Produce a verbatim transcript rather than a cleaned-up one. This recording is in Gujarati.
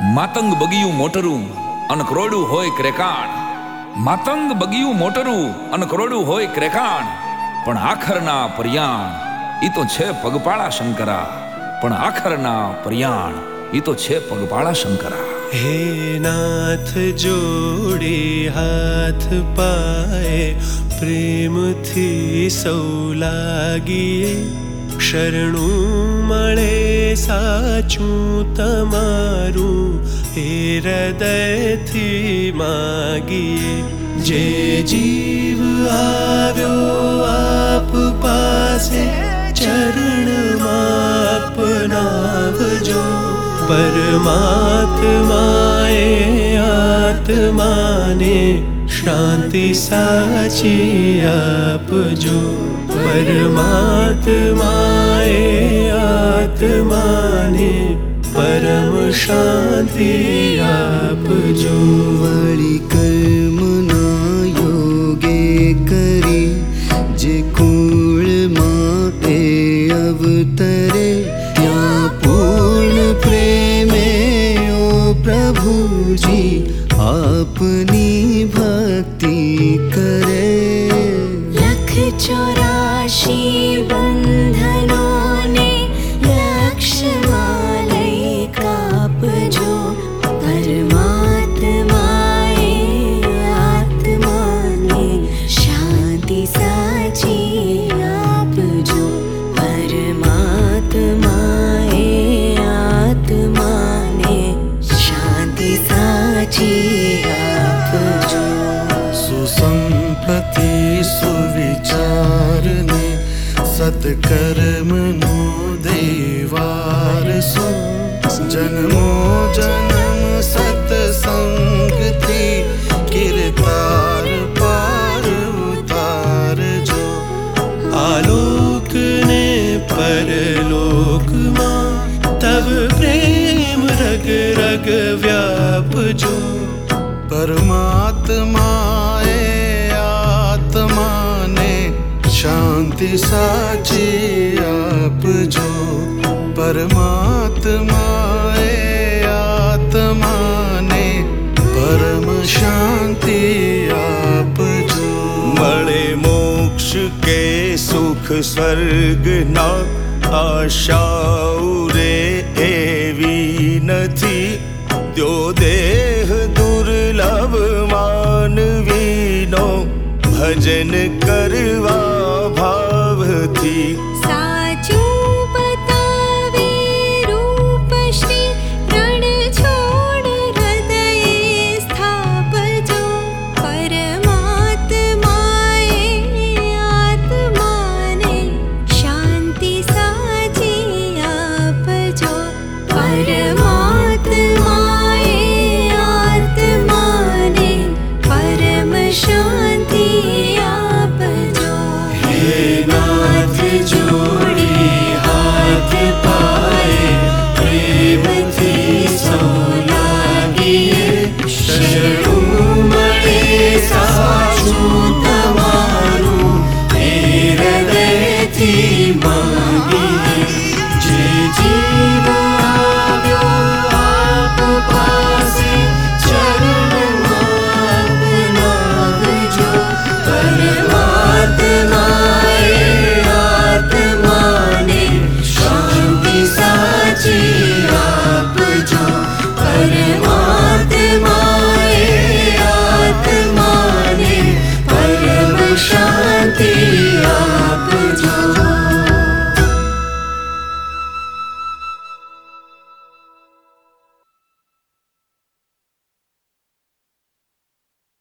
માતંગ બગિયું મોટરું અને કરોડું હોય ક્રેકાણ. માતંગ બગિયું મોટરું અને કરોડું હોય ક્રેકાણ, પણ આખરના પર્યાણ ઈ તો છે પગપાળા શંકરા. પણ આખરના પર્યાણ ઈ તો છે પગપાળા શંકરા. હે નાથ જોડે હાથ પાએ, પ્રેમથી સૌ લાગીએ. શરણું મળે સાચું તમારું, હે હૃદયથી માગીએ. જે જીવ આવ્યો આપ પાસે, ચરણમાં અપનાવજો. પરમાત્માએ આત્માને શાંતિ સાચી આપજો. પરમાત્માએ આત્માને પરમ શાંતિ આપજો. વળી કર્મના યોગે કરી જે કુળમાં એ અવતરે, ત્યાં પૂર્ણ પ્રેમે ઓ પ્રભુજી આપની ભક્તિ કરે. લખ ચોરાશી બંધનોને લક્ષમાં લઈ કાપજો. પરમાત્માએ આત્માને શાંતિ સાચી આપજો. પરમાત્માએ આત્માને શાંતિ સાચી આપજો. સુસંપત્તિ સુવિચારને સત્કર્મનો દેવારસો. જન્મો જન્મ સત્સંગથી કીર્તાર પાર ઉતારજો. આલોકને પરલોકમાં તવ પ્રેમ રગ રગ વ્યાપજો. પરમાત્માએ આત્માને શાંતિ સાચી આપજો. પરમાત્માએ આત્માને પરમ શાંતિ આપજો. મળે મોક્ષ કે સુખ સ્વર્ગના, આશાઓ રે એવી નથી. ત્યો દેહ દુર્લભ માનવીનો, ભજન